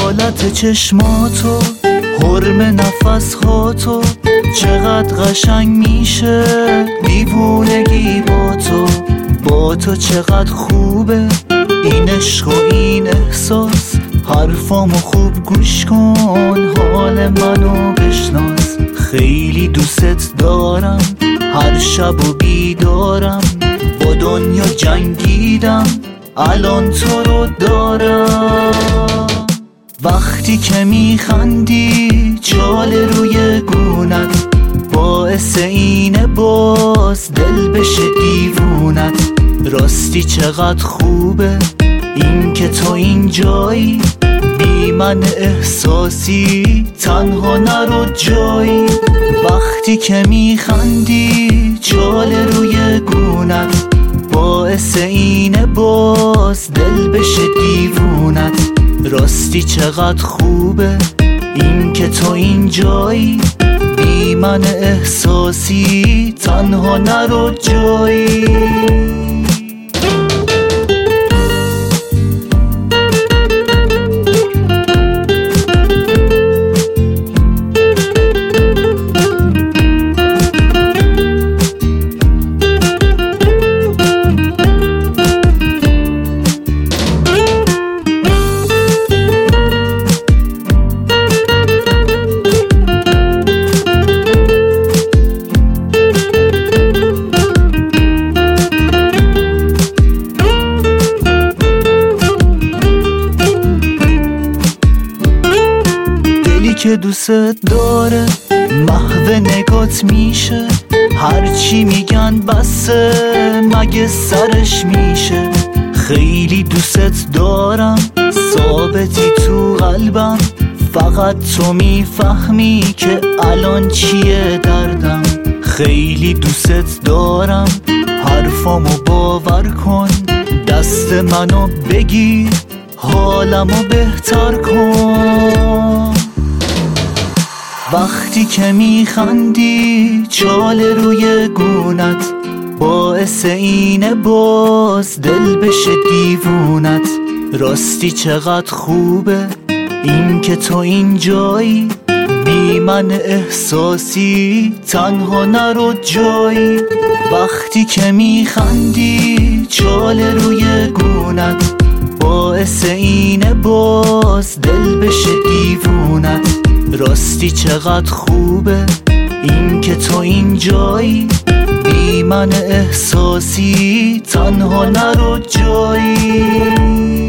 حالت چشماتو، حرم نفس هاتو، چقدر قشنگ میشه دیوونگی با تو چقدر خوبه این عشق و این احساس. حرفامو خوب گوش کن، حال منو بشناس. خیلی دوست دارم، هر شب و بیدارم، با دنیا جنگیدم، الان تو رو دارم. وقتی که میخندی چال روی گونت، باعث اینه باز دل بشه دیوونت. راستی چقدر خوبه این که تو اینجایی، بی من احساسی تنها نرو جایی. وقتی که میخندی چال روی گونت، باعث اینه باز دل بشه دیوونت. راستی چقدر خوبه این که تو اینجایی، بی من احساسی تنها نرو جایی. که دوست داره محو نگات میشه، هرچی میگن بسه مگه سرش میشه. خیلی دوست دارم، ثابتی تو قلبم، فقط تو میفهمی که الان چیه دردم. خیلی دوست دارم، حرفامو باور کن، دست منو بگیر، حالمو بهتر کن. وقتی که میخندی چال روی گونت، باعث اینه باز دل بشه دیوونت. راستی چقدر خوبه این که تو اینجایی، بی من احساسی تنها نرو جایی. وقتی که میخندی چال روی گونت، باعث اینه باز دل بشه دیوونت. راستی چقدر خوبه این که تو اینجایی، بی من احساسی تنها نرو جایی.